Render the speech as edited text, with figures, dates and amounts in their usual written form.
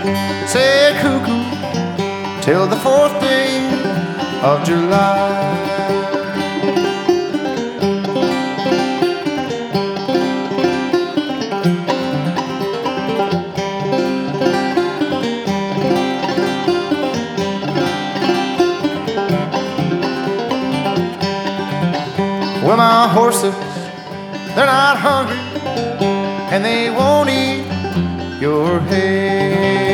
say cuckoo till the 4th day of July. Well, my horses, they're not hungry, and they won't eat your hay.